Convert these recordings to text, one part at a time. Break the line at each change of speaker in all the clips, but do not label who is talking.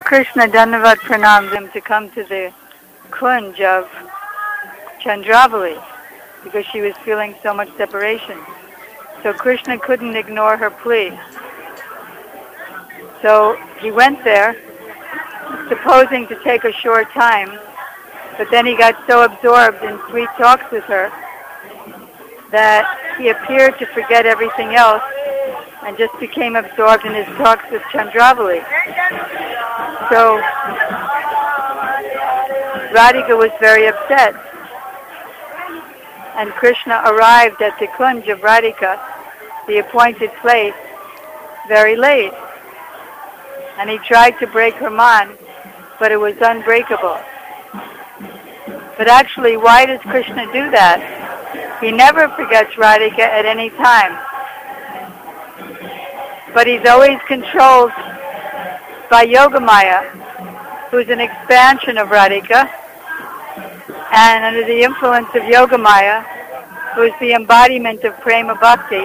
Krishna Dandavat Pranam him to come to the Kunj of Chandravali because she was feeling so much separation. So Krishna couldn't ignore her plea. So he went there, supposing to take a short time, but then he got so absorbed in sweet talks with her that he appeared to forget everything else and just became absorbed in his talks with Chandravali. So Radhika was very upset, and Krishna arrived at the Kunj of Radhika, the appointed place, very late. And he tried to break her man, but it was unbreakable. But actually, why does Krishna do that? He never forgets Radhika at any time. But he's always controlled by Yogamaya, who's an expansion of Radhika, and under the influence of Yogamaya, who is the embodiment of Prema Bhakti,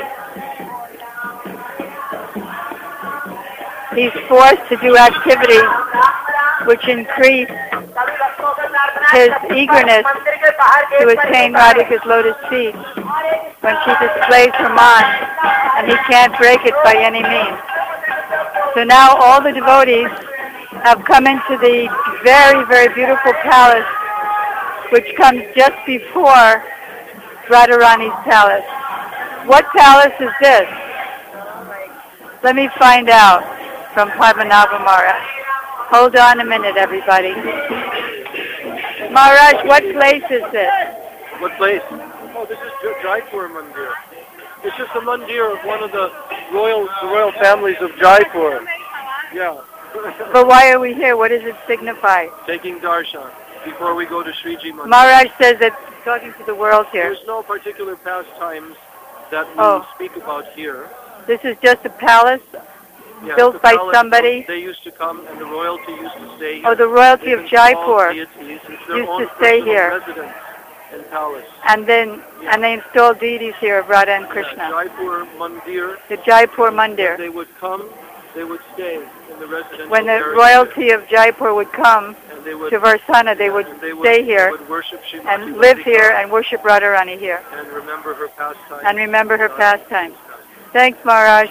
he's forced to do activity which increase his eagerness to attain Radhika's lotus feet when she displays her mind, and he can't break it by any means. So now all the devotees have come into the very, very beautiful palace which comes just before Radharani's palace. What palace is this? Let me find out from Padmanabha Maharaj. Hold on a minute, everybody. Maharaj, what place is this?
What place? Oh, this is Jaipur Mandir. It's just a mandir of one of the royal families of Jaipur. Yeah.
But why are we here? What does it signify?
Taking darshan before we go to Sriji Mandir.
Maharaj says that talking to the world here.
There's no particular pastimes that we speak about here.
This is just a palace built by somebody.
They used to come, and the royalty used to stay here.
Oh, the royalty of Jaipur used
to
stay here.
Residence and palace.
And then, and they installed deities here of Radha and Krishna.
Jaipur Mandir.
The Jaipur Mandir.
They would come, they would stay in the residence.
When the royalty of Jaipur would come to Varsana, they would stay here and live here and worship Radharani here.
And remember her pastimes.
Thanks, Maharaj.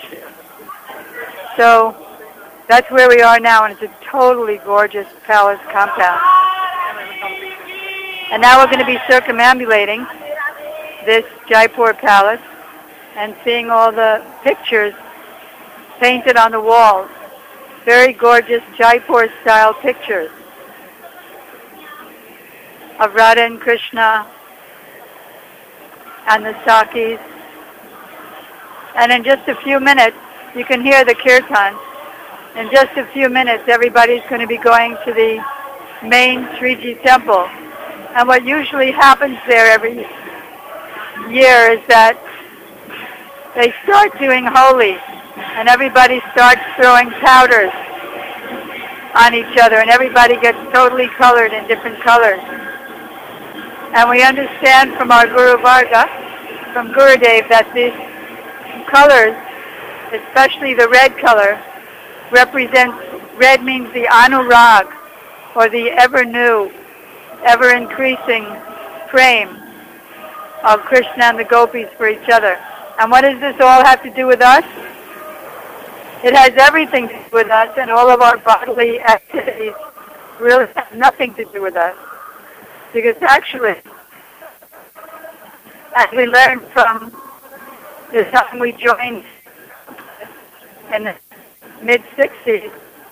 So that's where we are now, and it's a totally gorgeous palace compound. And now we're going to be circumambulating this Jaipur palace and seeing all the pictures painted on the walls. Very gorgeous Jaipur-style pictures of Radha and Krishna and the Sakis. And in just a few minutes, you can hear the kirtan. In just a few minutes, everybody's going to be going to the main Sriji temple. And what usually happens there every year is that they start doing Holi, and everybody starts throwing powders on each other, and everybody gets totally colored in different colors. And we understand from our Guru Varga, from Gurudev, that these colors, especially the red color, represents, red means the anurag, or the ever-new, ever-increasing prem of Krishna and the gopis for each other. And what does this all have to do with us? It has everything to do with us, and all of our bodily activities really have nothing to do with us. Because actually, as we learned from the time we joined in the mid-60s,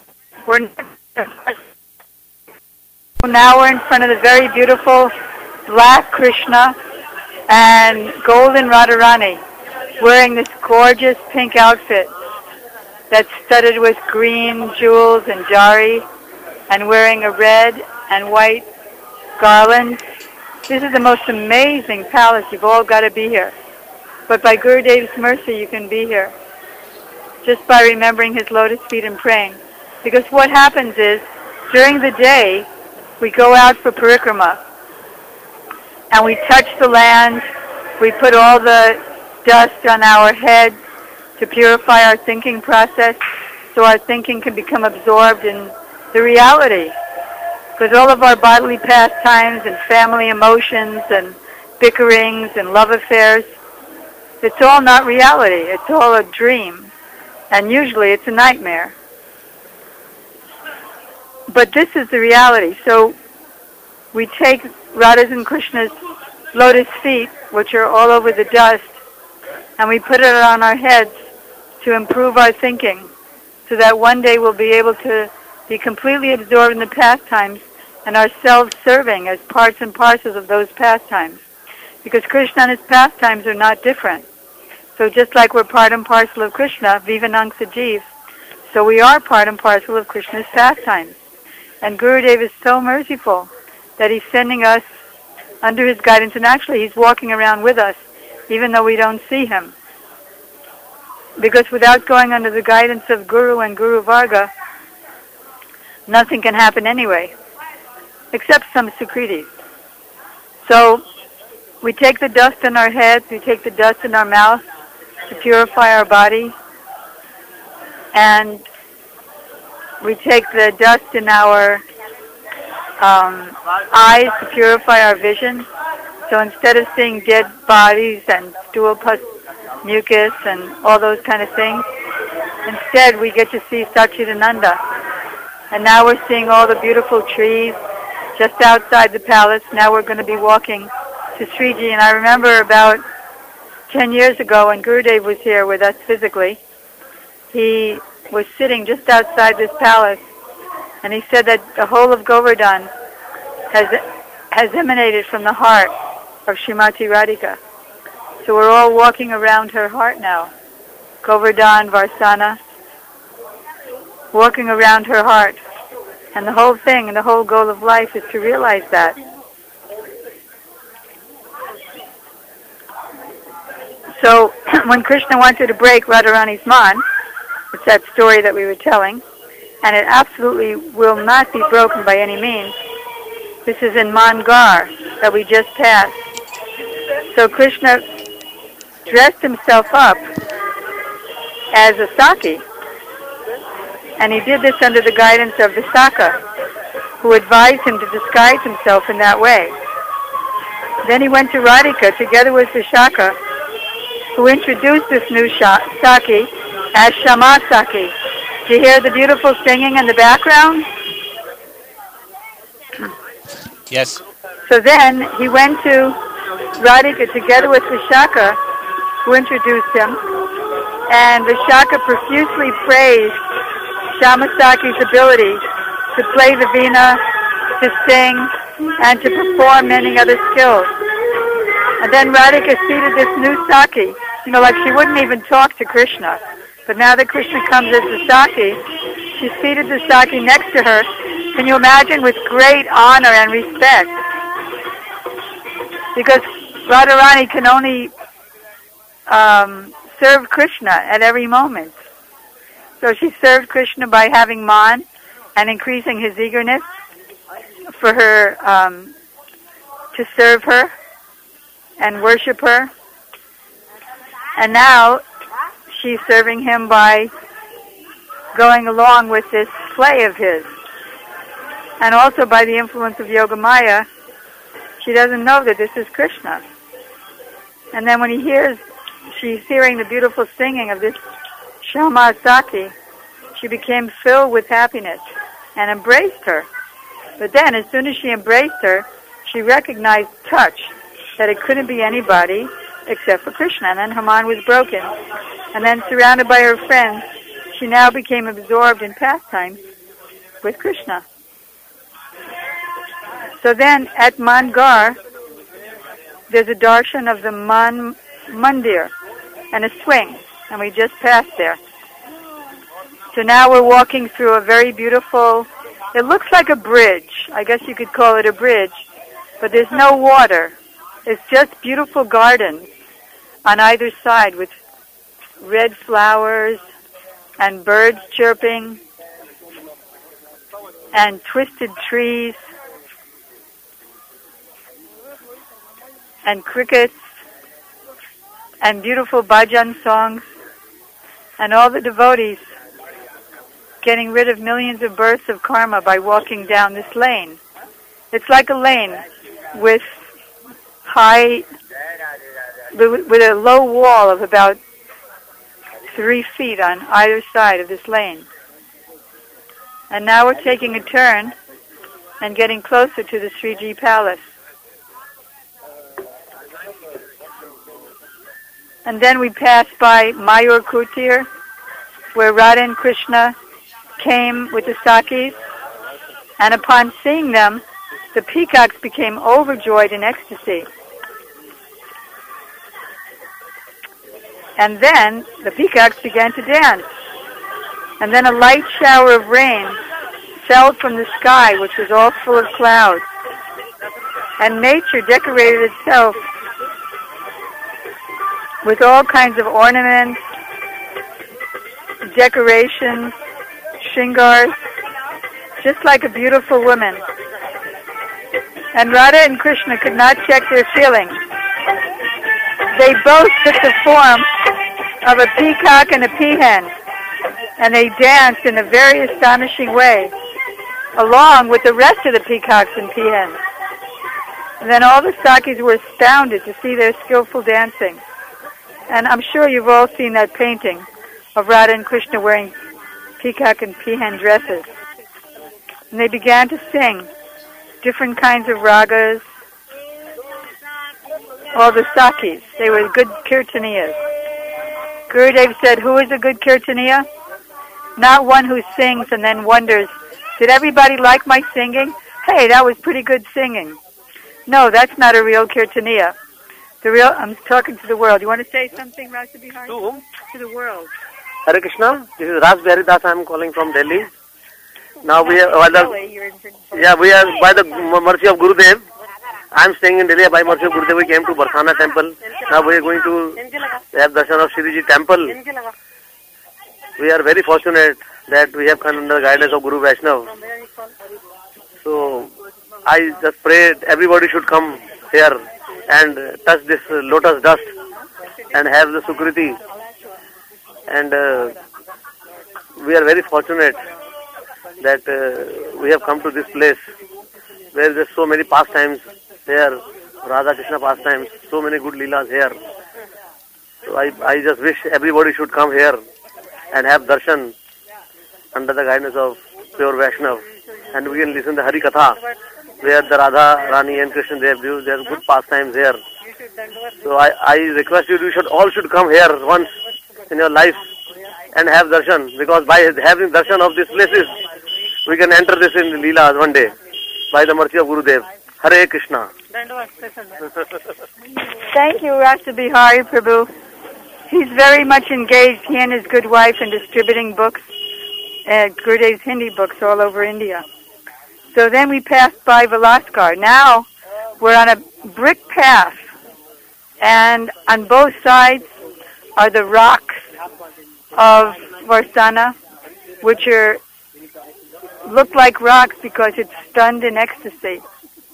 now we're in front of the very beautiful black Krishna and golden Radharani, wearing this gorgeous pink outfit that's studded with green jewels and jari, and wearing a red and white garland. This is the most amazing palace. You've all got to be here. But by Gurudev's mercy, you can be here, just by remembering his lotus feet and praying. Because what happens is, during the day, we go out for parikrama, and we touch the land, we put all the dust on our head to purify our thinking process, so our thinking can become absorbed in the reality. Because all of our bodily pastimes and family emotions and bickerings and love affairs, it's all not reality. It's all a dream. And usually it's a nightmare. But this is the reality. So we take Radha's and Krishna's lotus feet, which are all over the dust, and we put it on our heads to improve our thinking, so that one day we'll be able to be completely absorbed in the pastimes and ourselves serving as parts and parcels of those pastimes. Because Krishna and his pastimes are not different. So just like we're part and parcel of Krishna, Vivanang Sajiv, so we are part and parcel of Krishna's pastimes. And Gurudev is so merciful that he's sending us under his guidance, and actually he's walking around with us, even though we don't see him. Because without going under the guidance of Guru and Guru Varga, nothing can happen anyway, except some Sukritis. So we take the dust in our heads, we take the dust in our mouth to purify our body, and we take the dust in our eyes to purify our vision. So instead of seeing dead bodies and stool pus, mucus and all those kind of things, instead we get to see Satchidananda. And now we're seeing all the beautiful trees just outside the palace. Now we're going to be walking to Sriji. And I remember about 10 years ago when Gurudev was here with us physically, he was sitting just outside this palace, and he said that the whole of Govardhan has emanated from the heart of Srimati Radhika. So we're all walking around her heart now. Govardhan, Varsana, walking around her heart. And the whole thing and the whole goal of life is to realize that. So when Krishna wanted to break Radharani's man, it's that story that we were telling, and it absolutely will not be broken by any means. This is in Mangar that we just passed. So Krishna dressed himself up as a Saki, and he did this under the guidance of Visakha, who advised him to disguise himself in that way. Then he went to Radhika together with Vishakha, who introduced this new Saki as Shama Saki. Do you hear the beautiful singing in the background?
Yes.
So then he went to Radhika together with Vishakha, who introduced him, and Vishakha profusely praised Shamasaki's ability to play the veena, to sing, and to perform many other skills. And then Radhika seated this new Saki, like she wouldn't even talk to Krishna. But now that Krishna comes as the Saki, she seated the Saki next to her, can you imagine, with great honor and respect. Because Radharani can only serve Krishna at every moment. So she served Krishna by having man and increasing his eagerness for her to serve her and worship her. And now she's serving him by going along with this play of his. And also by the influence of Yogamaya, she doesn't know that this is Krishna. And then when she's hearing the beautiful singing of this Shama Saki, she became filled with happiness and embraced her. But then, as soon as she embraced her, she recognized touch, that it couldn't be anybody except for Krishna. And then her mind was broken. And then, surrounded by her friends, she now became absorbed in pastimes with Krishna. So then, at Mangar, there's a darshan of the Man Mandir and a swing, and we just passed there. So now we're walking through a very beautiful, it looks like a bridge. I guess you could call it a bridge, but there's no water. It's just beautiful gardens on either side with red flowers and birds chirping and twisted trees and crickets and beautiful bhajan songs, and all the devotees getting rid of millions of births of karma by walking down this lane. It's like a lane with with a low wall of about 3 feet on either side of this lane. And now we're taking a turn and getting closer to the Sriji Palace. And then we pass by Mayur Kutir, where Radha and Krishna came with the Sakis, and upon seeing them, the peacocks became overjoyed in ecstasy. And then the peacocks began to dance. And then a light shower of rain fell from the sky, which was all full of clouds. And nature decorated itself with all kinds of ornaments, decorations, shingars, just like a beautiful woman. And Radha and Krishna could not check their feelings. They both took the form of a peacock and a peahen, and they danced in a very astonishing way, along with the rest of the peacocks and peahens. And then all the Sakis were astounded to see their skillful dancing. And I'm sure you've all seen that painting of Radha and Krishna wearing peacock and peahen dresses. And they began to sing different kinds of ragas, all the Sakis. They were good kirtaniyas. Gurudev said, who is a good kirtaniya? Not one who sings and then wonders, did everybody like my singing? Hey, that was pretty good singing. No, that's not a real kirtaniya. I'm talking to the world. You want to say something, Rasa Bihari?
To whom?
To the world.
Hare Krishna, this is Ras Bihari Das. I am calling from Delhi. Now we are by the mercy of Gurudev. I am staying in Delhi. By mercy of Gurudev, we came to Barsana temple. Now we are going to have darshan of Sriji temple. We are very fortunate that we have come under the guidance of Guru Vaishnav. So I just pray everybody should come here and touch this lotus dust and have the Sukriti. And we are very fortunate that we have come to this place where there are so many pastimes here, Radha Krishna pastimes, so many good leelas here. So I just wish everybody should come here and have darshan under the guidance of pure Vaishnav. And we can listen to Hari Katha, where the Radha, Rani and Krishna, they have good pastimes here. So I request you all should come here once in your life and have darshan, because by having darshan of these places, we can enter this in Leelas one day, by the mercy of Gurudev. Hare Krishna.
Thank you, Rasa Bihari Prabhu. He's very much engaged, he and his good wife, in distributing books, Gurudev's Hindi books all over India. So then we passed by Vilaskar. Now we're on a brick path, and on both sides are the rocks of Varsana, which look like rocks because it's stunned in ecstasy.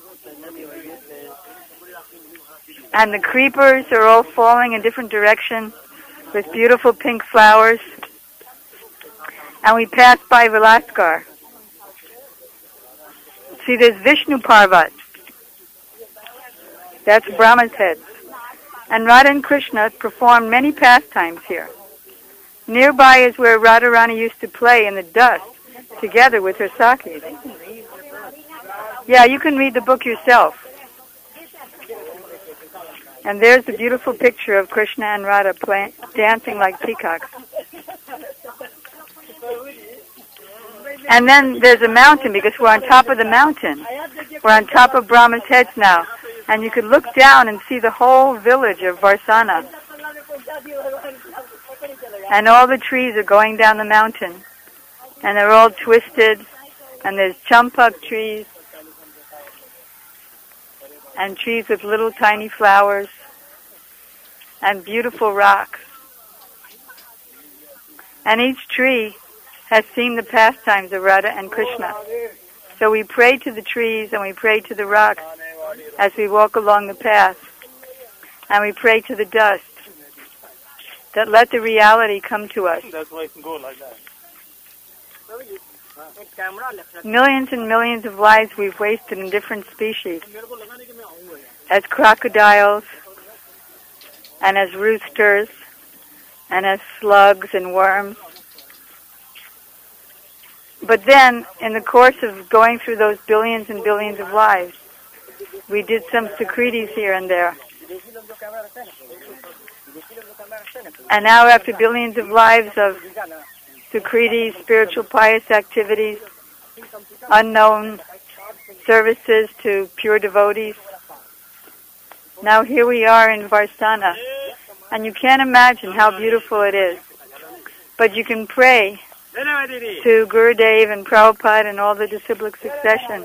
And the creepers are all falling in different directions with beautiful pink flowers. And we passed by Vilaskar. See, there's Vishnu Parvat. That's Brahma's head. And Radha and Krishna performed many pastimes here. Nearby is where Radharani used to play in the dust together with her Sakis. Yeah, you can read the book yourself. And there's a beautiful picture of Krishna and Radha dancing like peacocks. And then there's a mountain, because we're on top of the mountain. We're on top of Brahma's heads now. And you could look down and see the whole village of Varsana. And all the trees are going down the mountain. And they're all twisted. And there's champak trees. And trees with little tiny flowers. And beautiful rocks. And each tree has seen the pastimes of Radha and Krishna. So we pray to the trees and we pray to the rocks as we walk along the path. And we pray to the dust that let the reality come to us.
That's why it can go like that.
Millions and millions of lives we've wasted in different species, as crocodiles, and as roosters, and as slugs and worms. But then, in the course of going through those billions and billions of lives, we did some Sukritis here and there. And now, after billions of lives of Sukritis, spiritual pious activities, unknown services to pure devotees, now here we are in Varsana. And you can't imagine how beautiful it is. But you can pray to Gurudev and Prabhupada and all the disciplic succession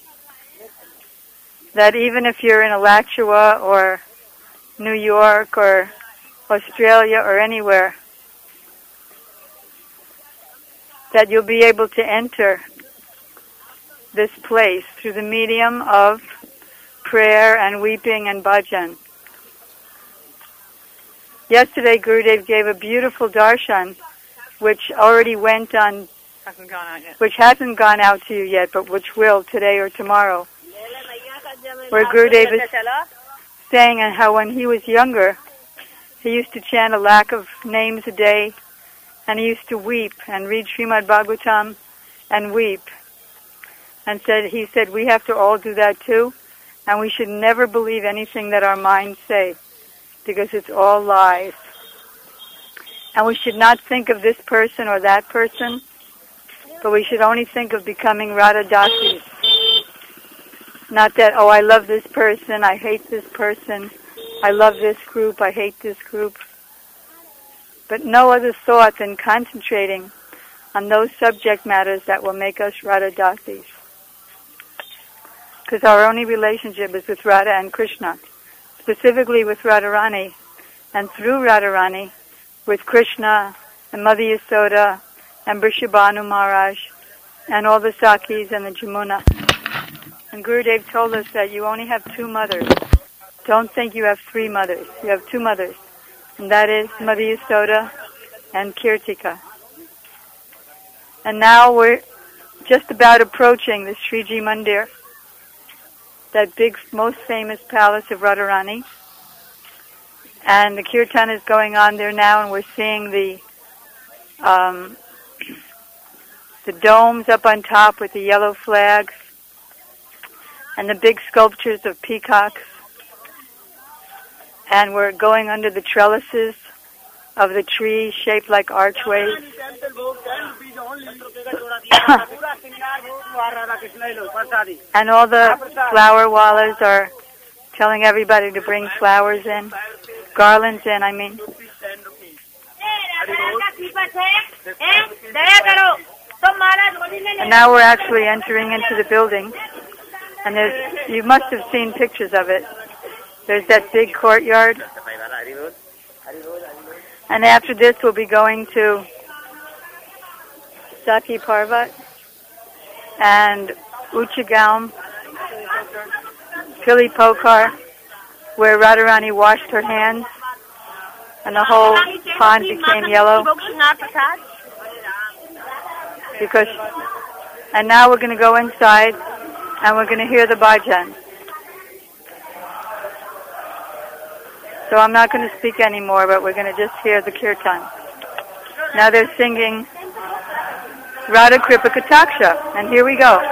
that even if you're in Alachua or New York or Australia or anywhere, that you'll be able to enter this place through the medium of prayer and weeping and bhajan. Yesterday, Gurudev gave a beautiful darshan, which already went on, which hasn't gone out to you yet, but which will today or tomorrow, where Gurudev is saying how when he was younger, he used to chant a lakh of names a day, and he used to weep and read Srimad Bhagavatam and weep. And he said, we have to all do that too, and we should never believe anything that our minds say, because it's all lies. And we should not think of this person or that person, but we should only think of becoming Radha Dasis. Not that, oh, I love this person, I hate this person, I love this group, I hate this group. But no other thought than concentrating on those subject matters that will make us Radha Dasis. Because our only relationship is with Radha and Krishna, specifically with Radharani, and through Radharani, with Krishna and Mother Yasoda and Vrishabhanu Maharaj and all the Sakis and the Jamuna. And Gurudev told us that you only have two mothers. Don't think you have three mothers. You have two mothers. And that is Mother Yasoda and Kirtika. And now we're just about approaching the Sriji Mandir, that big, most famous palace of Radharani. And the kirtan is going on there now, and we're seeing the domes up on top with the yellow flags, and the big sculptures of peacocks. And we're going under the trellises of the trees shaped like archways. And all the flower wallahs are telling everybody to bring flowers in, garlands in, I mean. And now we're actually entering into the building. And you must have seen pictures of it. There's that big courtyard. And after this, we'll be going to Saki Parvat and Uchagaum, Pili Pokar, where Radharani washed her hands and the whole pond became yellow. And now we're going to go inside and we're going to hear the bhajan. So I'm not going to speak anymore, but we're going to just hear the kirtan. Now they're singing Radha Kripa Kataksha, and here we go.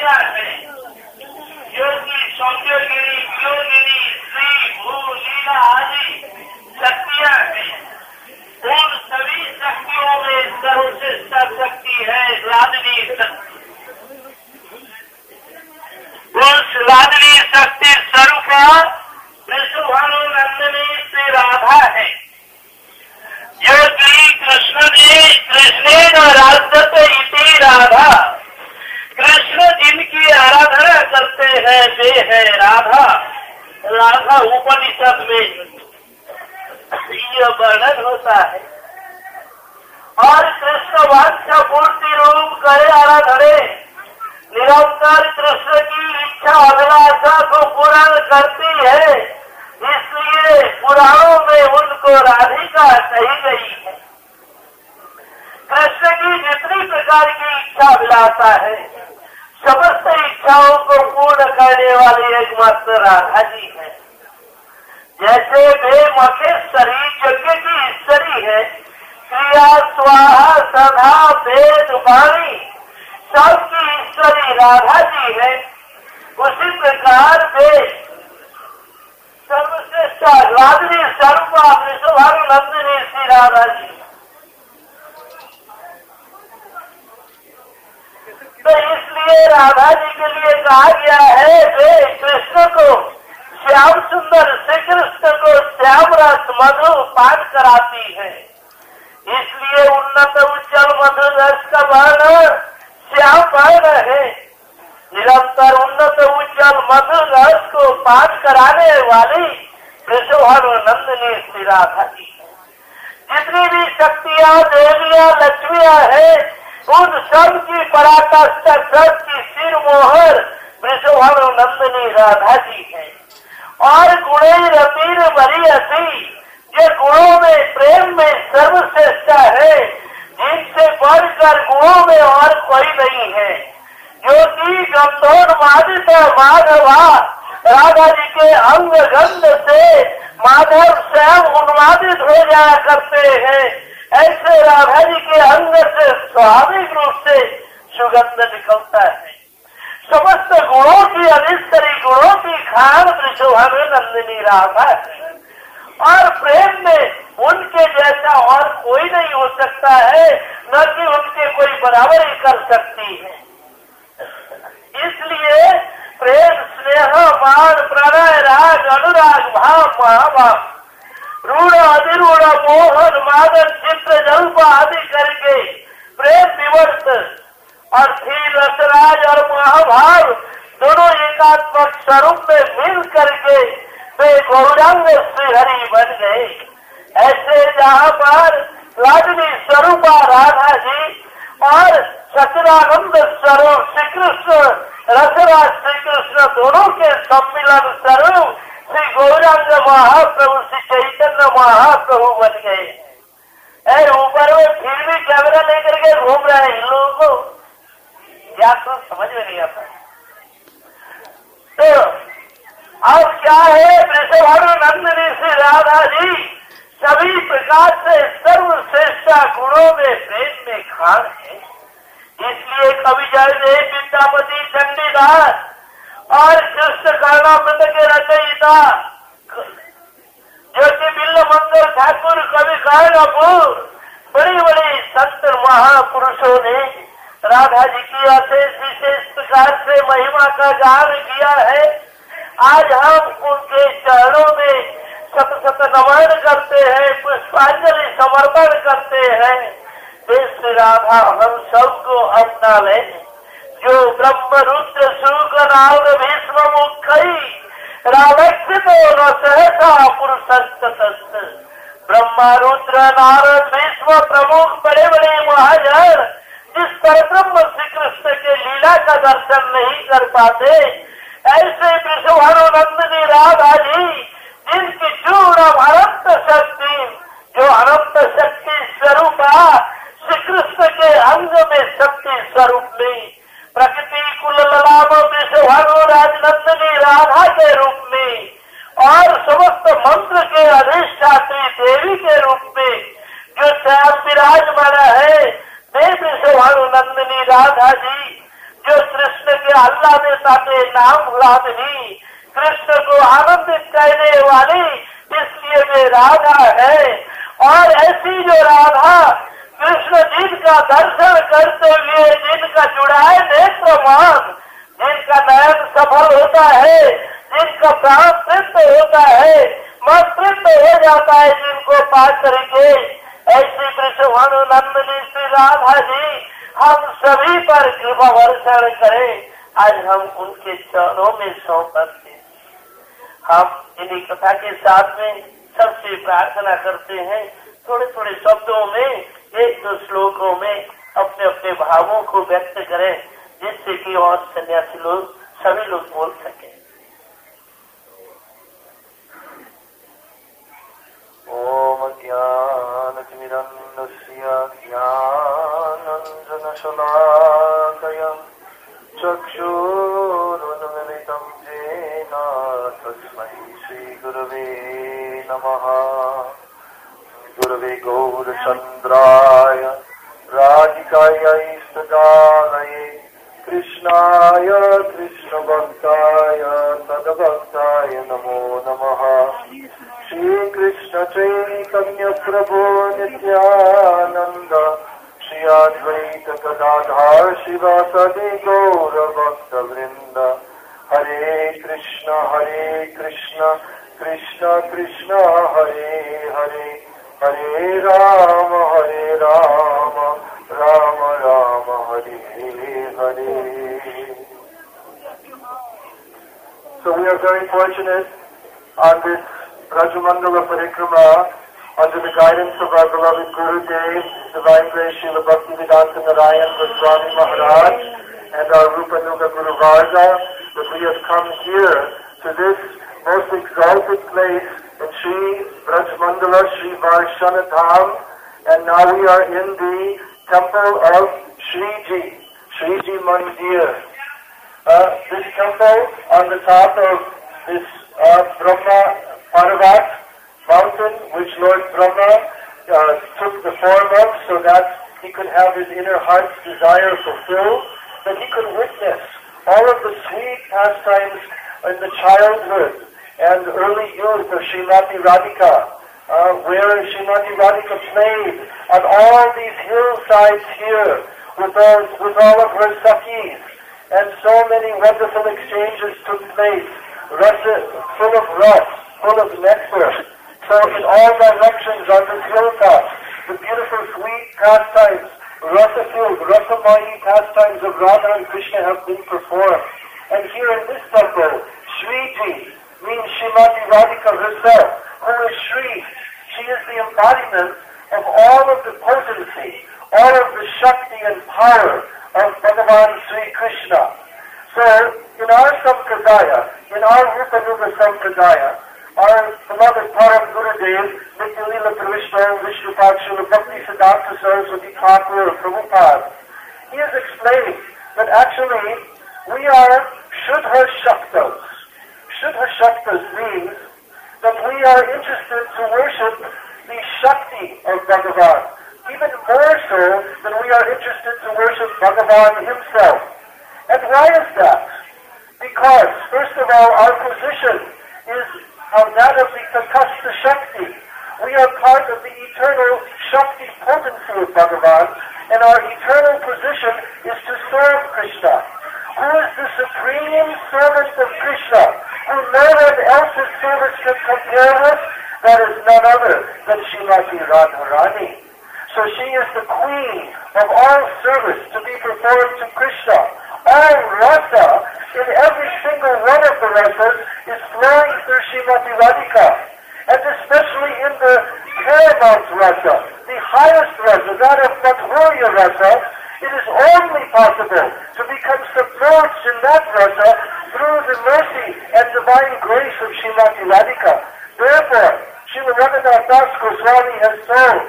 शक्तियाँ हैं, जो कि सौंदर्यगिरी, योगिनी, श्री, भू, लीला आदि शक्तियाँ हैं। उन सभी शक्तियों में सर्वश्रेष्ठ शक्ति है रागिनी शक्ति। उस रागिनी शक्ति स्वरूप वृषभानुनंदिनी श्री राधा है, जो कि कृष्णेन राधते इति राधा। कृष्ण जिनकी आराधना करते हैं वे है राधा। राधा उपनिषद में यह वर्णन होता है। और कृष्ण वाक्य पूर्ति रूप करे आराधने, निरंतर कृष्ण की इच्छा अभिलाषा को पूर्ण करती है, इसलिए पुराणों में उनको राधिका कही गई है। कृष्ण की जितनी प्रकार की इच्छा अभिलाषा है, समस्त इच्छाओं को पूर्ण करने वाली एकमात्र राधा जी है। जैसे वे मखेश्वरी यज्ञ की ईश्वरी है, क्रिया स्वाहा सदा वेद वाणी सबकी ईश्वरी राधा जी है, उसी प्रकार वे सर्वश्रेष्ठ रागिनी स्वरूपा वृषभानुनंदिनी श्री राधा जी। तो इसलिए राधा जी के लिए कहा गया है वे कृष्ण को श्याम सुंदर, श्री कृष्ण को श्याम रस मधु पान कराती है। इसलिए उन्नत उज्जवल मधु रस का वर्ण श्याम वर्ण है। निरंतर उन्नत उज्जवल मधु रस को पान कराने वाली वृषभानुनंदिनी श्री राधा जी। जितनी भी शक्तियाँ, देवियाँ, लक्ष्मियाँ हैं, उन सब की पराकाष्ठ सब की सिर मोहर वृषभानुनंदिनी राधा जी है। और गुणे रतीर बरी अति, ये गुणों में प्रेम में सर्वश्रेष्ठ है, जिनसे बढ़कर गुणों में और कोई नहीं है। जो कि गंधोन्मादित माधवा, राधा जी के अंग गंध से माधव स्वयं उन्मादित हो जाया करते हैं, ऐसे राधा जी के अंग से स्वाभाविक रूप से सुगंध निकलता है। समस्त गुणों की अधिष्ठात्री, गुणों की खान वृषभानुनंदिनी राधा है। और प्रेम में उनके जैसा और कोई नहीं हो सकता है, न कि उनके कोई बराबरी कर सकती है। इसलिए प्रेम, स्नेह, मान, प्रणय, राग, अनुराग, भाव, महाभाव, रूढ़, अधिरूढ़, मोहन, मादन, चित्र, जल्प आदि करके प्रेम विवर्त और धीर, रसराज और महाभाव दोनों एकात्मक स्वरूप में मिल करके वे गौरांग श्रीहरि बन गए। ऐसे जहाँ पर रागिनी स्वरूपा राधा जी और सच्चिदानंद स्वरूप श्री कृष्ण, रसराज श्री कृष्ण दोनों के सम्मिलन स्वरूप श्री गौरांग महाप्रभु श्री चैतन्य महाप्रभु बन गए। ऊपर में फिर भी कैमरा लेकर के घूम रहे हैं इन लोगों को, क्या तो समझ में नहीं आता। तो अब क्या है, वृषभानुनंदिनी श्री राधा जी सभी प्रकार से सर्वश्रेष्ठ गुणों में प्रेम में खान है। इसलिए कवि जयदेव, विद्यापति, चंडीदास और कृष्ण कर्णामृत के रचयिता जो कि बिल्ल मंगल ठाकुर, कवि कर्णपुर, बड़ी बड़ी संत महापुरुषों ने राधा जी की अशेष विशेष प्रकार से महिमा का गान किया है। आज हम उनके चरणों में शत शत नमन करते हैं, पुष्पांजलि समर्पण करते हैं। श्री राधा हम सबको अपना ले, जो ब्रह्म रुद्र शुक नाग भीष्म मुखई रावक्षित न सहसा पुरुषस्त। ब्रह्मा, रुद्र, नारद, भीष्म प्रमुख बड़े बड़े महाजन जिस परब्रह्म श्री कृष्ण के लीला का दर्शन नहीं कर पाते, ऐसे वृषभानुनंदिनी राधा जी जिनकी चूर्ण अनंत शक्ति, जो अनंत शक्ति स्वरूपा श्री कृष्ण के अंग में शक्ति स्वरूप में प्रकृति कुल लाभ वृषभानु राजनंदिनी राधा के रूप में और समस्त मंत्र के अधिष्ठात्री देवी के रूप में जो स्वयं विराजमान है, वे वृषभानुनंदिनी राधा जी जो कृष्ण करके अल्लाह ने साथे नाम मुराद ही कृष्ण को आनंदित करने वाली इसलिए वे राधा है। और ऐसी जो राधा कृष्ण जिनका दर्शन करते हुए जिनका जुड़ाए नेत्रमान, जिनका नयन सफल होता है, जिनका प्राण तृप्त होता है, मन तृप्त हो जाता है जिनको पास करके, ऐसी कृष्ण नंदिनी श्री राधा जी हम सभी पर कृपा वर्षण करें। आज हम उनके चरणों में सौंप करते हैं। हम इन्हीं कथा के साथ में सबसे प्रार्थना करते हैं, थोड़े थोड़े शब्दों में, एक दो श्लोकों में अपने अपने भावों को व्यक्त करें, जिससे कि और सन्यासी लोग सभी लोग बोल सकें।
ओम ज्ञानतिमिरन्धस्य ज्ञानाञ्जनशलाकया चक्षुरुन्मिलितं येन तस्मै श्रीगुरवे नमः। गुरवे गौरचन्द्राय राधिकायै सदालये कृष्णाय कृष्णभक्ताय तद्भक्ताय नमो नमः। श्रीकृष्ण चैतन्य प्रभु नित्यानंद श्री अद्वैत गदाधर शिवासादि गौर भक्त वृंद। हरे कृष्ण कृष्ण कृष्ण हरे हरे, हरे Ram Ram Ram Hare Hare. So we are very fortunate on this Rajamandala Parikrama under the guidance of our beloved Guru Dev, Divine Grace Srila Bhaktivedanta Narayan Goswami Maharaj, and our Rupanuga Guru Varga, that we have come here to this most exalted place in Sri Rajamandala Sri Varshanatham, and now we are in the temple of Shriji Mandir. This temple on the top of this Brahma Parvat mountain, which Lord Brahma took the form of so that he could have his inner heart's desire fulfilled, that he could witness all of the sweet pastimes in the childhood and early youth of Srimati Radhika, where Srimati Radhika played on all these hillsides here with all of her sakhis, and so many wonderful exchanges took place, full of rus, full of nectar. So in all directions on the hilltops, the beautiful sweet pastimes, rasa-filled, rasa-mayi pastimes of Radha and Krishna have been performed. And here in this temple, Shriji means Srimati Radhika herself, who is Shri. She is the embodiment of all of the potency, all of the Shakti and power of Bhagavan Sri Krishna. So, in our Sampradaya, in our Rupanuga Sampradaya, our beloved Param Gurudev, Nityalila Pravishna, Vishnupad, Srila Bhakti Siddhanta Saraswati Thakur, Prabhupada, he has explained that actually we are Shuddha Shaktas. Shuddha Shaktas means that we are interested to worship the Shakti of Bhagavan, even more so than we are interested to worship Bhagavan himself. And why is that? Because, first of all, our position is that of the Tatastha Shakti. We are part of the eternal Shakti potency of Bhagavan, and our eternal position is to serve Krishna, who is the supreme servant of Krishna, who no one else's service can compare with. That is none other than Srimati Radharani. So she is the queen of all service to be performed to Krishna. All rasa, in every single one of the rasas, is flowing through Srimati Radhika. And especially in the paramount rasa, the highest rasa, that of Madhurya rasa, it is only possible to become submerged in that rasa through the mercy and divine grace of Srimati Radhika. Therefore, Srila Raghunath Das Goswami has told,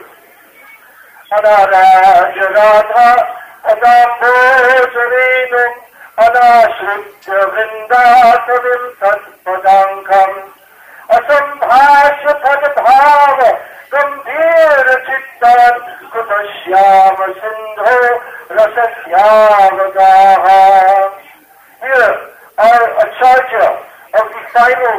Anaraja Radha Adambojarenum Anashritya Vrindatavim Tatpadankam Asambhasya Padabhava Gambhira Chittan Kutashyama Sindho Rasasyavagaha. lakshya, of the final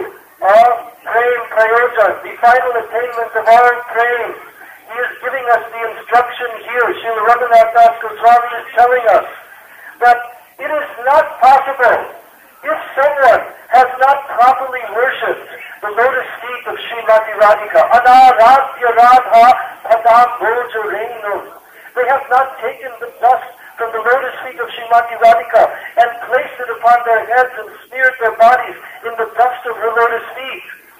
prem prayojan, the final attainment of our prem. He is giving us the instruction here. Srila Raghunath Das Goswami is telling us that it is not possible if someone has not properly worshipped the lotus feet of Srimati Radhika. Anaradhya Radha Padam Bhoja Renu. They have not taken the dust from the lotus feet of Srimati Radhika and placed it upon their heads and smeared their bodies in the dust of her lotus feet.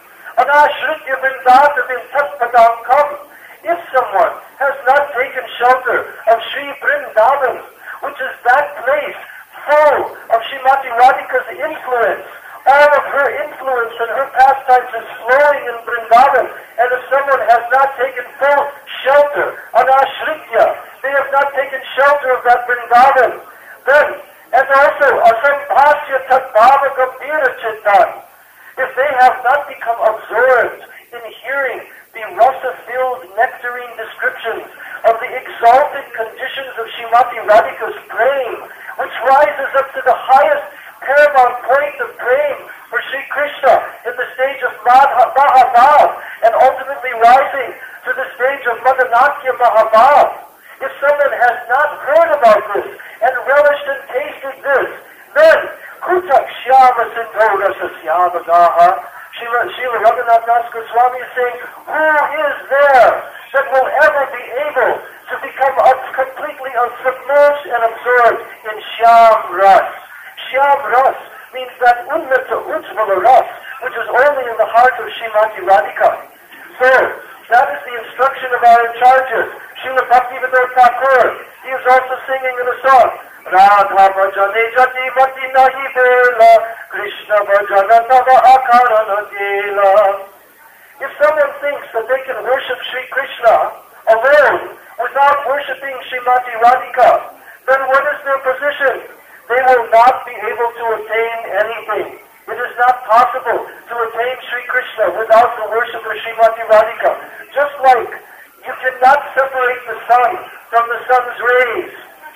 Anashritya Vrindavan Tat Padam Kam. If someone has not taken shelter of Sri Vrindavan, which is that place full of Srimati Radhika's influence, all of her influence and her pastimes is flowing in Vrindavan, and if someone has not taken full shelter, anashritya, they have not taken shelter of that Vrindavan, then, and also, asambhasya tatbhava gambhira chittan, if they have not become absorbed in hearing the rasa-filled nectarine descriptions of the exalted conditions of Srimati Radhika's prem, which rises up to the highest paramount point of prem for Sri Krishna in the stage of Mahavav, and ultimately rising to the stage of Madanatya Mahavav. If someone has not heard about this and relished and tasted this, then Kutak Shyama Sindho Rasa Syamagaha, Srila Raghunath Das Goswami is saying, who is there that will ever be able to become completely submerged and absorbed in Shyam Ras? Shyam Ras means that Unnata Ujjvala Ras, which is only in the heart of Srimati Radhika. So, that is the instruction of our charges. Srila Bhaktivinoda Thakur, he is also singing in a song, Radha Bhajane Jati Mati Nahi Vela, Krishna Bhajana Tava Akarana Gela. If someone thinks that they can worship Sri Krishna alone without worshipping Srimati Radhika, then what is their position? They will not be able to attain anything. It is not possible to attain Sri Krishna without the worship of Srimati Radhika. Just like you cannot separate the sun from the sun's rays.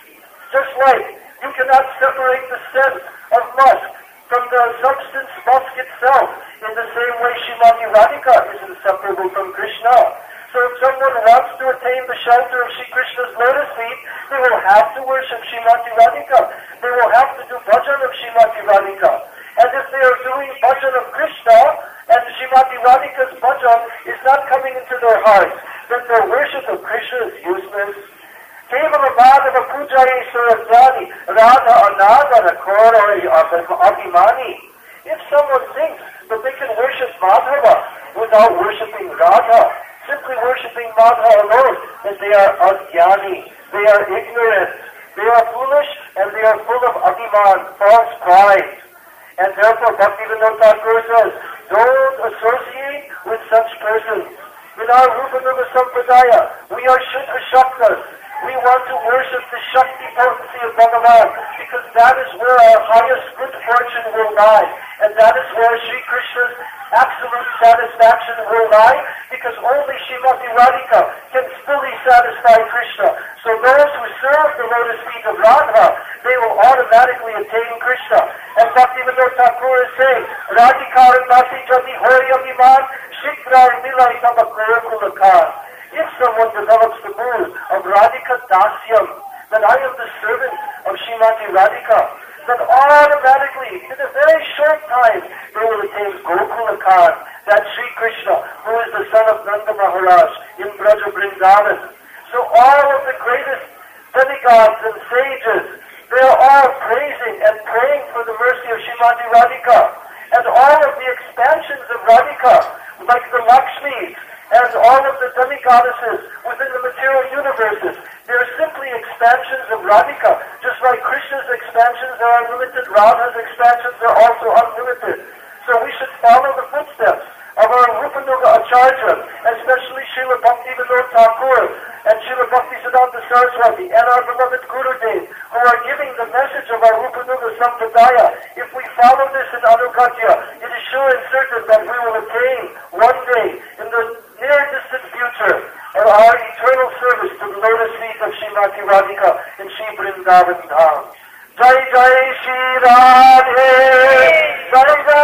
Just like you cannot separate the scent of musk from the substance musk itself. In the same way, Srimati Radhika is inseparable from Krishna. So if someone wants to attain the shelter of Sri Krishna's lotus feet, they will have to worship Srimati Radhika. They will have to do bhajan of Srimati Radhika. And if they are doing bhajan of Krishna, and Srimati Radhika's bhajan is not coming into their hearts, then their worship of Krishna is useless. Kevala Madhava Pujari Surajani Radha Anadana Koroi Abhimani. If someone thinks that they can worship Madhava without worshipping Radha, simply worshipping Madhava alone, then they are ajnani, they are ignorant, they are foolish, and they are full of abhiman, false pride. And therefore Bhaktivinoda Thakur says, don't associate with such persons. In our Rupanuga Sampradaya, we are Shuddha Shaktas. We want to worship the Shakti potency of Bhagavan, because that is where our highest good fortune will lie. And that is where Sri Krishna's absolute satisfaction will lie, because only Srimati Radhika can fully satisfy Krishna. So those who serve the lotus feet of Radha, they will automatically attain Krishna. And Bhaktivinoda Thakur is saying, Radhikar Nati Jati Hoya Viman, Shikrar Milai Tabakurakulakan. If someone develops the mood of Radhika Dasyam, that I am the servant of Srimati Radhika, then automatically, in a very short time, they will attain Gokulakan, that Sri Krishna, who is the son of Nanda Maharaj in Braja Vrindavan. So all of the greatest demigods and sages, they are all praising and praying for the mercy of Srimati Radhika. And all of the expansions of Radhika, like the Lakshmis, and all of the demigoddesses within the material universes, they are simply expansions of Radhika. Just like Krishna's expansions are unlimited, Radha's expansions are also unlimited. So we should follow the footsteps of our Rupanuga Acharya, especially Srila Bhaktivinoda Thakur and Srila Bhaktisiddhanta Saraswati and our beloved Gurudev, who are giving the message of our Rupanuga Sampradaya. If we follow this in Anugatya, it is sure and certain that we will attain one day in the near distant future our eternal service to the lotus feet of Srimati Radhika in Sri Vrindavan Dham. Jai Jai Shri Radhe, Jai Jai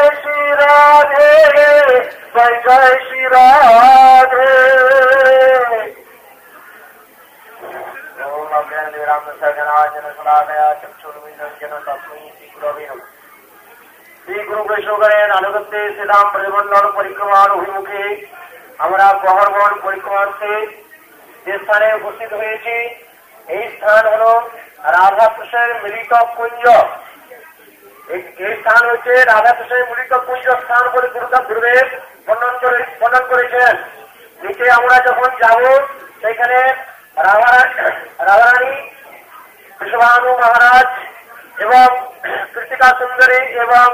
Shri Guru বৈষ্ণবগণের আনুগত্যে Shriram পরিমণ্ডল পরিক্রমার অভিমুখে আমরা প্রহরবন পরিক্রমার্থে যে স্থানে উপস্থিত হয়েছি এই স্থান হল রাধাকৃষ্ণের মিলিত কুঞ্জ। এই স্থান হচ্ছে রাধাকৃষ্ণের মিলিত কুঞ্জ স্থান বলে গুরুদেব বর্ণন করেছেন। নিচে আমরা যখন যাব সেখানে রাধারানী বিশ্বভানু মহারাজ এবং কৃতিকা সুন্দরী এবং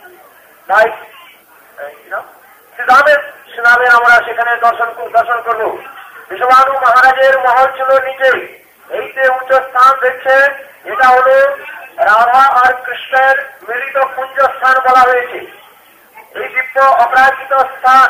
শ্রীরামের আমরা সেখানে দর্শন করব। বিশ্বভানু মহারাজের মহল ছিল নিচে। এই যে উচ্চ স্থান দেখছেন এটা হল রাধা আর কৃষ্ণের মিলিত কুঞ্জ স্থান বলা হয়েছে। এই দিব্য অপরাজিত স্থান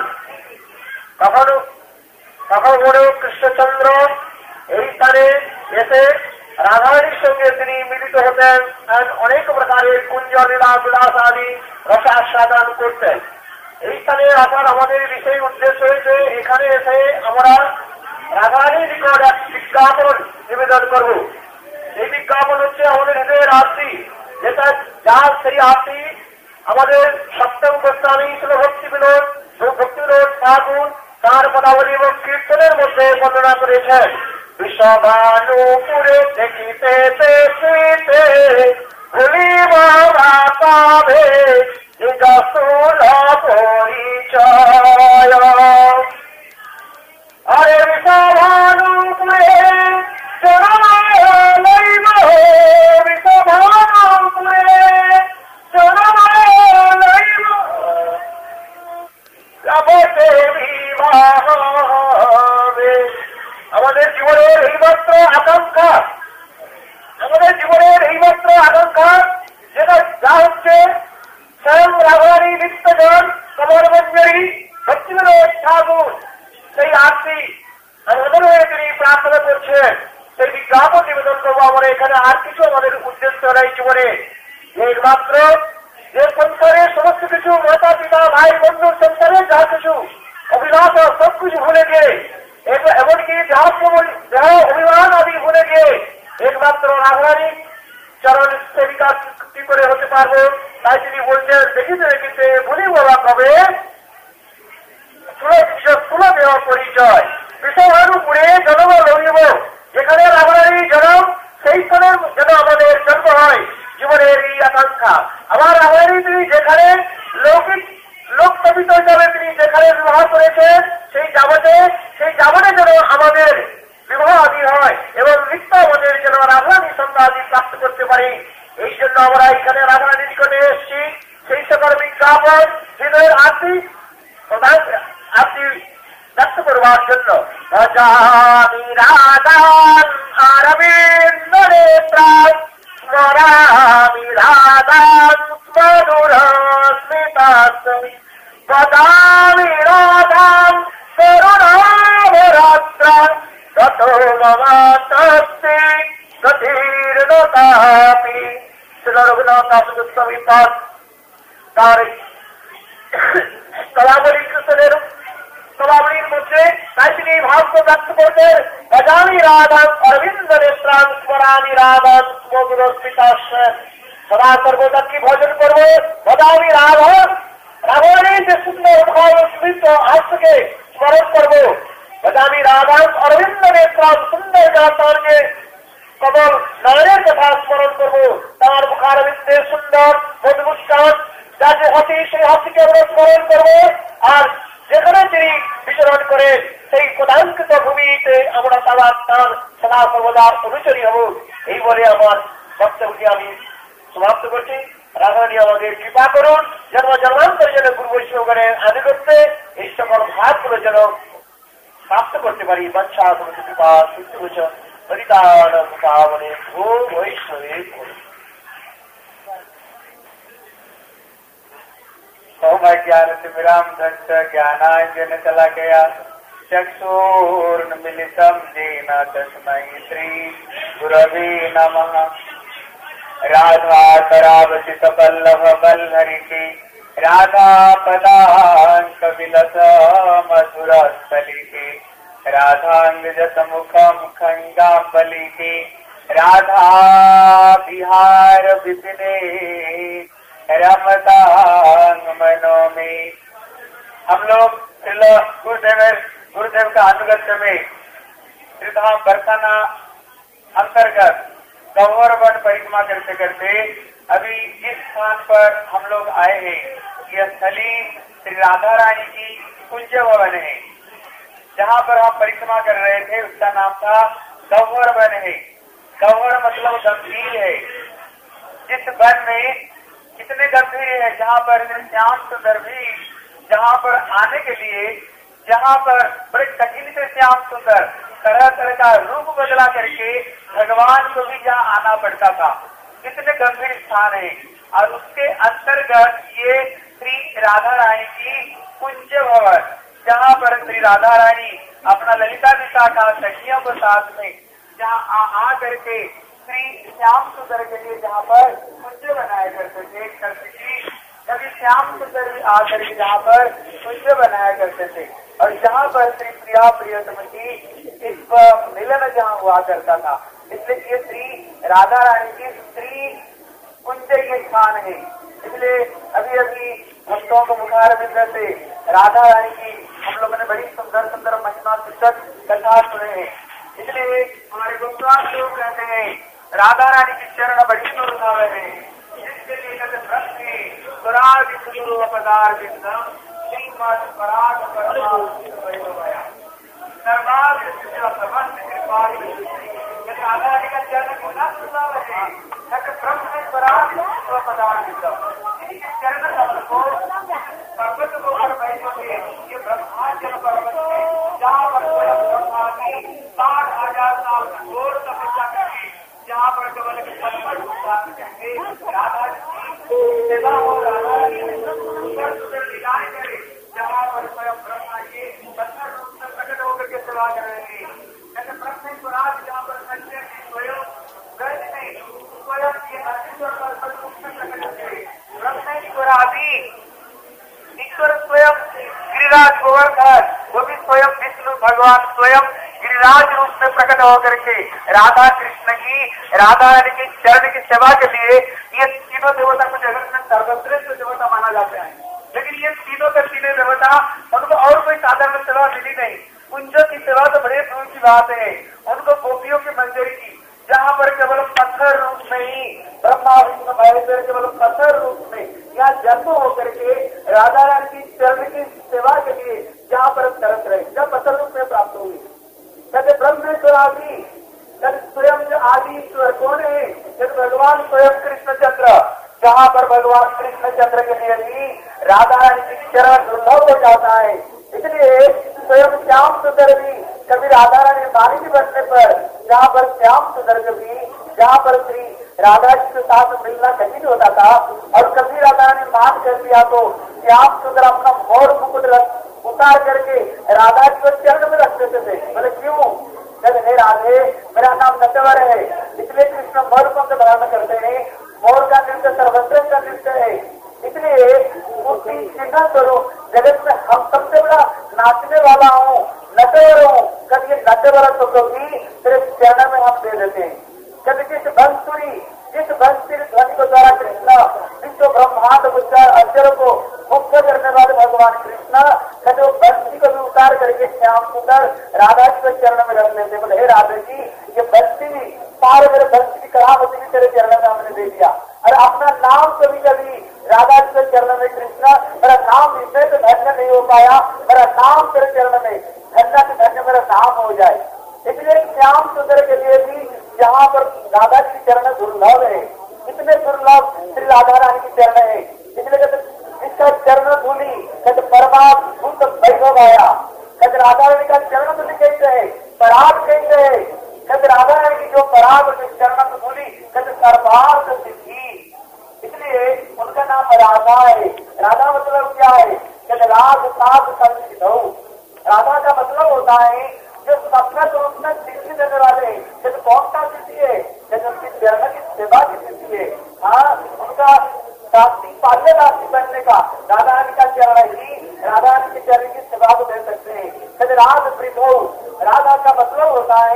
তখন কৃষ্ণচন্দ্র এই স্থানে এসে রাধারানীর সঙ্গে তিনি মিলিত হতেন, অনেক প্রকারের কুঞ্জ লীলা বিলাস আদি রসাস্বাদন করতেন। এই স্থানে আসার আমাদের বিশেষ উদ্দেশ্য হয়েছে এখানে এসে আমরা রাধারানীর নিকট এক বিজ্ঞাপন নিবেদন করব। এই বিজ্ঞাপন হচ্ছে আমাদের হৃদয়ের আরতি, যেটা যার সেই আরতি আমাদের সপ্তম গোস্বামী ছিল ভক্তিবিনোদ ঠাকুর তার পদাবলী এবং কীর্তনের মধ্যে বর্ণনা করেছেন। বিশ্বভানুপুরে দেখিতে দেখিতে ভুলিব পাবে যশোর পরিচয়। আরে বিশ্বভানুপুরে লইব বিশ্বভানুপুরে লইব আমাদের জীবনের এইমাত্র আকাঙ্ক্ষা যেটা যা হচ্ছে স্বয়ং রাধারানী নিত্যজন কমলমঞ্জরী ভক্তিবিনোদ ঠাকুর সেই আরতি আমাদের হয়ে তিনি প্রার্থনা করছেন। সেই বিজ্ঞাপন নিবেদন করবো আমরা এখানে। আর কিছু আমাদের উদ্দেশ্য নেই জীবনে, একমাত্র যে সংসারে সমস্ত কিছু মাতা পিতা ভাই বন্ধু সংসারে যা কিছু অভিলাষ সব কিছু ভুলে গিয়ে এমনকি যাহা অভিমান আদি ভুলে গিয়ে একমাত্র রাধারানী চরণ সেবিকা কি করে হতে পারবো। তাই তিনি বলছেন দেখিতে দেখিতে ভুলি বলা কবে স্থূল দেহ পরিচয়। বিশ্বভানুপুরে জন্ম লইব, যেখানে রাধারানীর জন্ম সেই স্থানের যেন আমাদের জন্ম হয় জীবনের এই আকাঙ্ক্ষা। আবার রাধারানী তিনি যেখানে লোক তবিত হিসাবে তিনি যেখানে বিবাহ করেছেন সেই যাবনে যেন আমাদের বিবাহ আদি হয় এবং নিত্য আমাদের যেন রাধারানী সন্ধ্যা আদি প্রাপ্ত করতে পারি। এই জন্য আমরা এখানে রাধারানীর নিকটে এসেছি। সেই সকল বিজ্ঞাপন হৃদয়ের আরতি ব্যক্ত করবার জন্য। ভজামি রাধান অরবিন্দ নেত্রায় স্মরামি রাধান মধুর স্মিতাৎ ভজামি রাধান করুণাভরাত্রায় গতো মম তস্তে গতির্নতাপি। শ্রী রঘুনাথ দাস গোস্বামী পাঠ তার কলাবলী কীর্তনের কলাবলীর মধ্যে তাই তিনি এই ভাবকে ব্যক্ত করতেন। ভজামি রাধান অরবিন্দ নেত্রাং স্মরামি রাধান মধুর স্মিতাৎ। সদা সর্বদা কি ভজন করবো? ভজামি রাধান, রাধারানীর যে সুন্দর ভাব স্মৃত হাস্যকে স্মরণ করবো। ভজামি রাধান অরবিন্দ নেত্রাং, সুন্দর তার যে কমল নয়নের কথা স্মরণ করবো। তার মুখারবিন্দের সুন্দর মধুমুস্কান যা যে হাসি, সেই হাসিকে আমরা স্মরণ করবো। আর যেখানে তিনি বিচরণ করে সেই পদাঙ্কিত ভূমিতে আমরা তার সদা সর্বদা অনুচরী হব। এই বলে আমার বক্তব্যকে আমি সমাপ্ত করছি। রাধারানী আমাদের কৃপা করুন, জন্মান্তরে যেন গুরু বৈষ্ণবগণের আনুগত্যে এই সকল ভাবগুলো যেন প্রাপ্ত করতে পারি। বাচ্চা কৃপা শুদ্ধ বচন হরিদান পাবনে ভো বৈষ্ণবে। ओम ज्ञानतिमिराम दत्त ज्ञानांजन शलाकया चक्षुर्न्मीलितं येन तस्मै श्री गुरवे नमः। राधा करावचित पल्लव बल्लरिके राधा पदांक विलस मधुर स्थलिके राधांगजत मुखम खंगांबलिके
राधा बिहार विपिने रमतांग मनों में। हम लोग गुरुदेव का अनुगत्य में श्रीधाम बरसाना अंतर्गत गौर वन परिक्रमा करते करते अभी जिस स्थान पर हम लोग आए हैं, यह स्थली श्री राधा रानी की कुंज भवन है। जहाँ पर हम परिक्रमा कर रहे थे उसका नाम था गौर वन है। गौर मतलब गंभीर है। जिस वन में कितने गंभीर है, जहाँ पर श्याम सुंदर भी, जहाँ पर आने के लिए, जहाँ पर बड़े कठिन से श्याम सुंदर तरह तरह का रूप बदला करके भगवान को भी जहाँ आना पड़ता था, कितने गंभीर स्थान है। और उसके अंतर्गत ये श्री राधा रानी की कुंज भवन, जहाँ पर श्री राधा रानी अपना ललिता विशाखा सखियों के साथ में जहाँ आ करके श्री श्याम सुंदर के लिए जहाँ पर कुंज बनाया करते थे, कभी श्याम सुंदर भी आकर के जहाँ पर कुंज बनाया करते थे। और जहाँ पर श्री प्रिया प्रियतम की इस मिलन जहाँ हुआ करता था, इसलिए ये श्री राधा रानी की स्त्री कुंज के स्थान है। इसलिए अभी अभी भक्तों को मुखार बिंद से राधा रानी की हम लोगों ने बड़ी सुंदर सुंदर महिमा सूचक कथा सुने हैं। इसलिए हमारे गोस्वामी लोग कहते हैं राधा रानी की चरण बड़ी दुर्लभ है, जिसके लिए कहते प्रश्न स्वराज सुदूर पदार बिंदम श्रीमद पराग परमात्मा दरबार समस्त कृपा। राधा रानी का चरण कितना दुर्लभ है, कहते ब्रह्म स्वराज पदार बिंदम चरण कमल को पर्वत को पर बैठोगे, ये ब्रह्मांचल पर्वत है जहाँ पर ब्रह्मा की 60,000 साल घोर तपस्या करके जहाँ पर केवल करके राधा की सेवा हो, राधा की सुंदर सुंदर लीलाएं करे, जहाँ पर स्वयं ब्रह्मा के पत्थर रूप में प्रकट होकर के सेवा कर रहे हैं। जैसे ब्रह्म स्वराज जहाँ पर संजय स्वयं ब्रज में स्वयं ये अस्तित्व पर रूप में प्रकट होते ब्रह्म स्वराजी ईश्वर स्वयं गिरिराज गोवर्धन, वो भी स्वयं विष्णु भगवान स्वयं गिरिराज रूप में प्रकट होकर के राधा कृष्ण की राधा रानी की चरण की सेवा के लिए ये तीनों देवता को जगत में सर्वश्रेष्ठ देवता माना जाता है। लेकिन ये तीनों के तीनों देवता उनको और कोई साधारण सेवा मिली नहीं। कुंजों की सेवा तो बड़े दूर की बात है, उनको गोपियों की मंजरी की, जहाँ पर केवल पत्थर रूप में ही ब्रह्मा विष्णु महेश्वर केवल पत्थर रूप में यहाँ जन्म होकर के राधा रानी की चरण की सेवा के लिए जहाँ पर तरस रहे, जब पत्थर रूप में प्राप्त हुई। कहते ब्रह्मेश्वर आदि, स्वयं जो आदि ईश्वर कौन है, जब भगवान स्वयं कृष्णचंद्र, जहाँ पर भगवान कृष्णचंद्र के लिए भी राधा रानी की चरण दुर्लभ हो जाता है। इसलिए स्वयं श्याम सुंदर भी कभी राधा रानी मालिनी बनने पर, जहाँ पर श्याम सुंदर भी जहाँ पर श्री राधा जी के साथ मिलना कठिन होता था, और कभी राधा रानी मान कर दिया तो श्याम सुंदर अपना मोर मुकुट उतार करके राधा जी को चरण में रख देते थे। बोले क्यों? कहते हे राधे, मेरा नाम नटवर है, इसलिए कृष्ण मोर को धारण करते हैं। मोर का नृत्य सर्वश्रेष्ठ का नृत्य है, इसलिए मूर्ति चिन्ह स्वरूप जगत में हम सबसे बड़ा नाचने वाला हूँ, नटवर हूँ। कभी नटवर को भी तेरे चरण में हम दे देते हैं। कभी जिस बंसुरी ध्वनि को द्वारा कृष्ण विश्व ब्रह्मांड उच्चार अक्षर को मुक्त करने वाले भगवान कृष्ण कभी वो बंसी को भी उतार करके श्याम सुंदर राधा जी के चरण में रख लेते। बोले हे राधा जी, ये बंसी सारे मेरे बंसी की करामती भी तेरे चरण में हमने दे दिया, और अपना नाम कभी कभी राधा जी के चरण में कृष्ण, मेरा नाम इसमें तो धन्य नहीं हो पाया, मेरा नाम तेरे चरण में धन्य से धन्य मेरा नाम हो जाए। इसलिए श्याम सुंदर के लिए भी जहाँ पर राधा जी की चरण दुर्लभ है, इतने दुर्लभ श्री राधा रानी की चरण है। इसलिए कहते इसका चरण धूली कहते परमात्म भूत वैभव आया। कहते राधा रानी का चरण धूली कहते है, पराग कहते है। कहते राधा रानी की जो पराग चरण धूली कहते सर्वार्थ सिद्धि, इसलिए उनका नाम राधा है। राधा मतलब क्या है? कहते राग साध संसिद्धौ। राधा का मतलब होता है जो सबका रूप में सिद्धि देने वाले हैं। जैसे कौन सा सिद्धि है? जैसे उनकी चरण की सेवा की सिद्धि है। हाँ, उनका दासी पाल्य दासी बनने का राधा रानी का चरण ही राधा रानी के चरण की सेवा को दे सकते हैं। कहते राध प्रीतो, राधा का मतलब होता है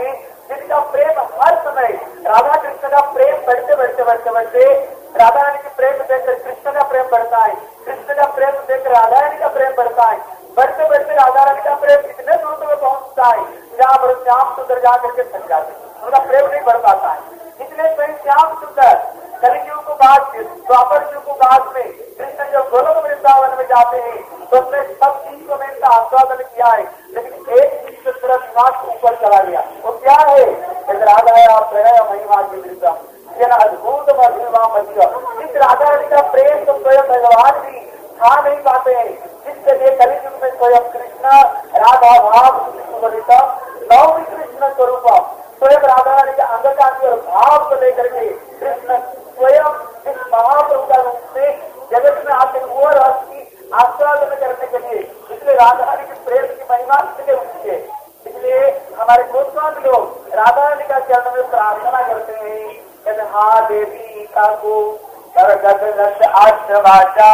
जिनका प्रेम हर समय राधा कृष्ण का प्रेम बढ़ते बढ़ते बढ़ते बढ़ते राधा रानी के प्रेम देखकर कृष्ण का प्रेम बढ़ता है, कृष्ण का प्रेम देखकर राधा रानी का प्रेम बढ़ता है, बढ़ते बढ़ते राधा रानी का प्रेम इतने दूर तक पहुंचता है जहाँ पर श्याम सुंदर जा करके थक जाते, उनका प्रेम नहीं बढ़ पाता है। इसलिए स्वयं श्याम सुंदर कलियुग को बाद द्वापर युग को बाद में कृष्ण जब गोलोक वृंदावन में जाते हैं तो उसने सब चीजों में इनका आस्वादन किया है, लेकिन एक चीज से पूरा दिमाग ऊपर चला गया, वो क्या है? राधा प्रणय महिमा की वृंदा अद्भुत महिमा मध्य। इस राधा रानी का प्रेम तो स्वयं भगवान भी खा नहीं पाते हैं, जिसके लिए कलियुग में स्वयं कृष्ण राधा भाव नवमी कृष्ण स्वरूप स्वयं राधा रानी के अंगकांति और भाव को लेकर के कृष्ण स्वयं इस महाप्रभु का रूप में जगत में आते वो रस की आस्वादन करने के लिए, इसलिए राधा रानी के प्रेम की महिमा इसलिए ऊंची है। इसलिए हमारे गोस्वामी लोग राधा रानी का चरण में प्रार्थना करते हैं, हा देवी का गो आश्रवाचा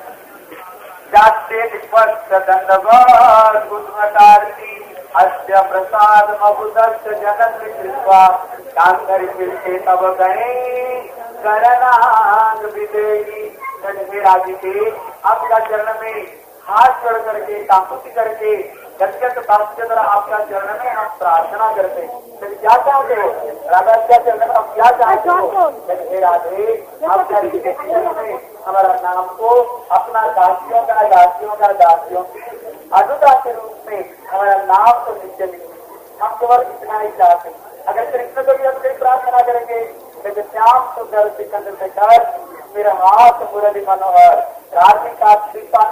जाते स्पर्श दंडवत गुणकारती अस्य प्रसाद मबुदस्त जनन कृपा कांगरी फिरते तब गणे करनांग विदेही। राजी आपका चरण में हाथ जोड़ करके काकुति करके गदगद बात के द्वारा आपका चरण में हम प्रार्थना करते हैं। क्या चाहते हो राधा का चरण में हम क्या चाहते हो? राधे आपका चरण में हमारा नाम को अपना दासियों का दासियों की अनुता के रूप में हमारा नाम तो नित्य मिले। हम केवल इतना ही चाहते हैं। अगर कृष्ण को भी हम कई प्रार्थना करेंगे लेकिन श्याम सुंदर सिकंदर से कर मेरा हाथ मुरली मनोहर राधिका कृपा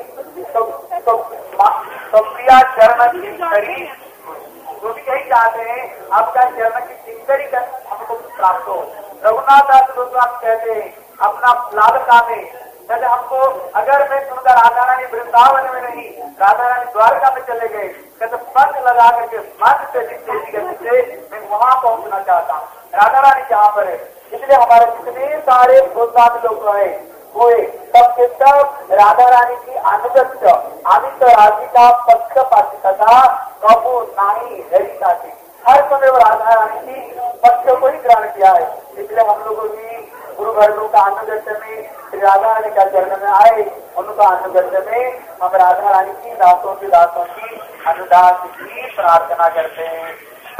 तो प्रिया चरण चिंकरी वो भी यही चाहते हैं आपका चरण की चिंकरी का हमको प्राप्त हो। रघुनाथ दास गोस्वामी कहते हैं अपना लालसा में जब हमको अगर मैं सुनकर राधा रानी वृंदावन में नहीं राधा रानी द्वारका में चले गए तो पंख लगा करके मन से मैं वहां पहुंचना चाहता हूँ। राधा रानी जहाँ पर है, इसलिए हमारे जितने सारे गोस्वामी लोग है वो सबके सब राधा रानी की अनुगत आदित्य राशि का पक्षपाती तथा कपूर नानी हरिता थी। हर समय वो राधा रानी की पक्ष को ही ग्रहण किया है। इसलिए हम लोगों की गुरु घरों का अनुगत्य में श्री राधा रानी का चरण में आए, उनका अनुगत्य में हम राधा रानी की दासों की अनुदास की प्रार्थना करते हैं।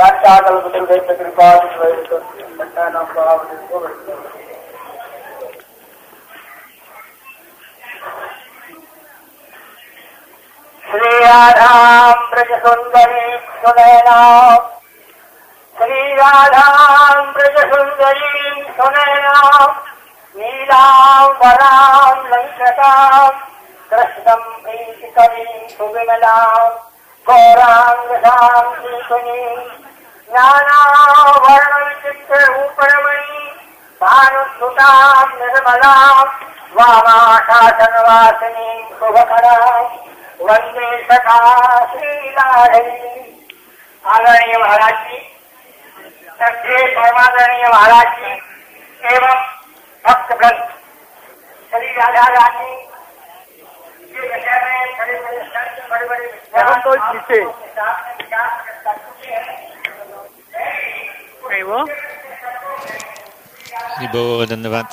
श्री राधा ब्रज सुंदरी सुनैना, श्री राधा ब्रज सुंदरी सुनैना, नीलांबरां लंकटां कृष्णं प्रीति कविं सुविमलां गौरांगदां कीर्तनीं ज्ञानावर्णं चित्ररूपरमणीं भानुसुतां निर्मलां वामाशासनवासिनीं शुभकरां वंदे सखा श्रीलाहरी। आदरणीय महाराज जी, श्रद्धेय परमादरणीय महाराज जी एवं भक्त वृंद, श्री राधा रानी के विषय में बड़े बड़े संत बड़े बड़े विचार कर चुके हैं।
धन्यवाद।